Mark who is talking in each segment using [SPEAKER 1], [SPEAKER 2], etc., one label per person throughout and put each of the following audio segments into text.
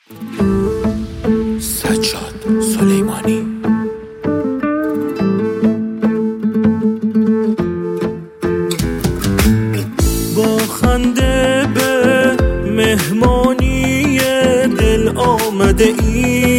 [SPEAKER 1] سجاد سلیمانی.
[SPEAKER 2] با خنده به مهمانی دل آمده ای،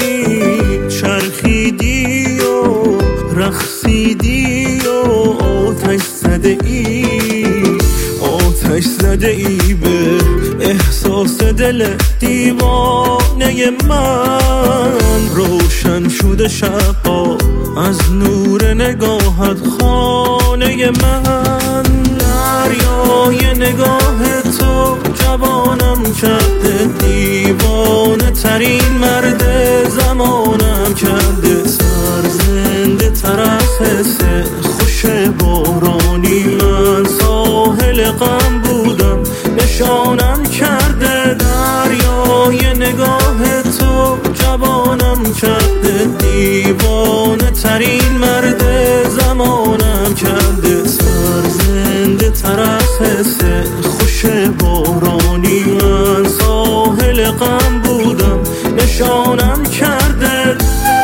[SPEAKER 2] چرخیدی و رقصیدی و آتش زده ای، آتش زده ای به احساس دل دیوانه من. روشن شده شبا از نور نگاهت خانه من. دریای نگاه تو جوانم کرده، دیوانه ترین مرد زمانم کرده. سرزنده تر از حس خوش بارانی من، ساحل غم بودم نشانم کرده. دریای نگاه تو جوانم کرده، دیوانه ترین مرد زمانم کرده. سرزنده تر از حس خوش بارانی من، ساحل غم بودم نشانم کرده.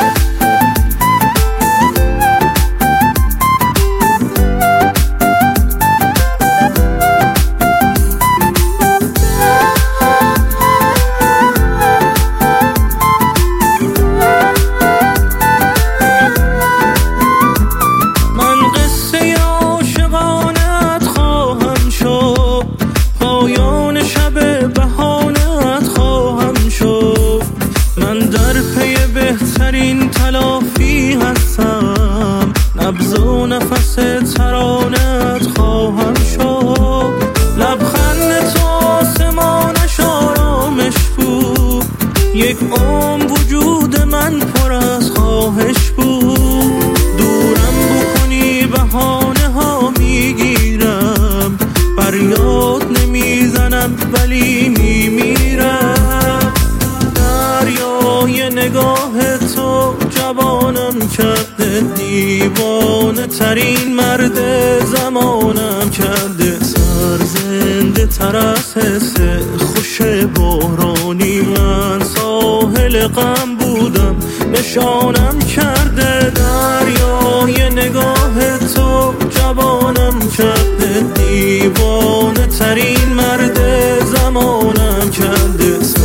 [SPEAKER 2] بهترین تلافی هستم، نبض و نفس ترانت خواهم شد. لبخند تو آسمانش آرامش بود، یک عمر وجود من پر از خواهش بود. دورم بکنی بهانه ها میگیرم، فریاد نمیزنم ولی میمیرم. دریای نگاه تو جوانم کرده، دیوانه ترین مرد زمانم کرده. سرزنده تر از حس خوش بارانی من، ساحل غم بودم نشانم کرده. دریای نگاه تو جوانم کرده، دیوانه ترین مرد زمانم کرده.